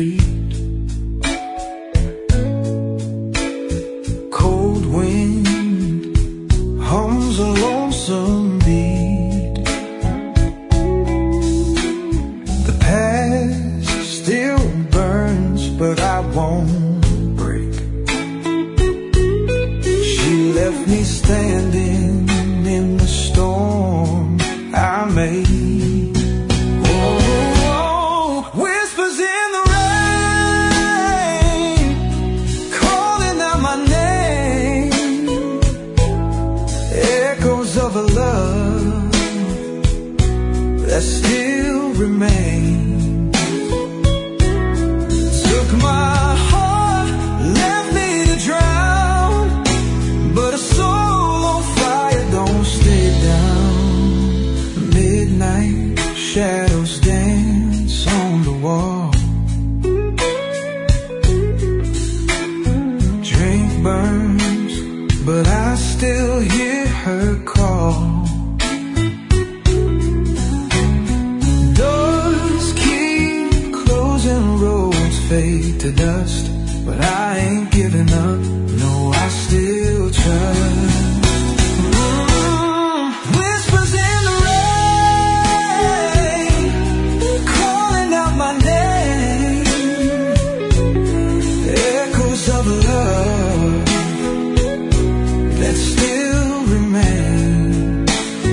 street. Cold wind hums a lonesome beat. The past still burns, but I won't break. She left me standing in the storm I made. Of a love that still remains. Took my heart, left me to drown, but a soul on fire don't stay down. Midnight shadows dance on the wall. Drink burns, but I still hear her call. Doors keep closing, roads fade to dust, but I ain't giving up. No, I still trust. Whispers in the rain, calling out my name. Echoes of love that still remains.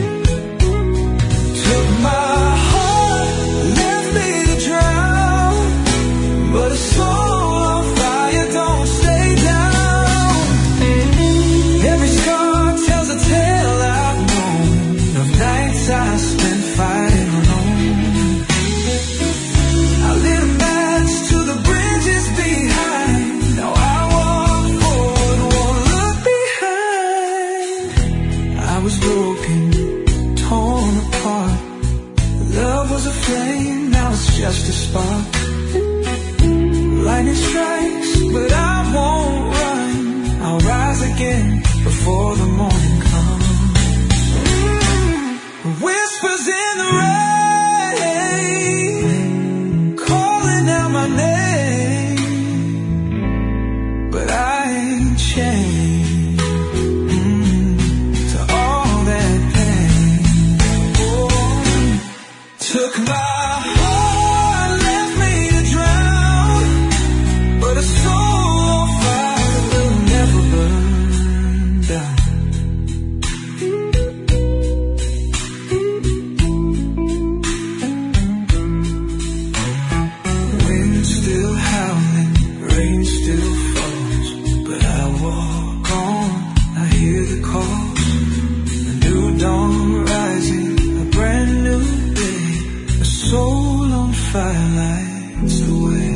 Took my heart, left me to drown, but a soul on fire don't stay down. Every scar tells a tale I've known of nights I spent fighting alone. I lit a match to the bridges behind. Now I walk forward, won't look behind. I was broken, torn apart. Love was a flame, now it's just a spark. Lightning strikes, but I won't run. I'll rise again before the morning comes. Whispers in the rain, calling out my name, but I ain't changed to all that pain. Took my heart, left me to drown, but a soul on fire will never burn down. Wind still howling, rain still falls, but I walk on. I hear the calls, a new dawn rising, a brand new day. A soul on fire lights the way.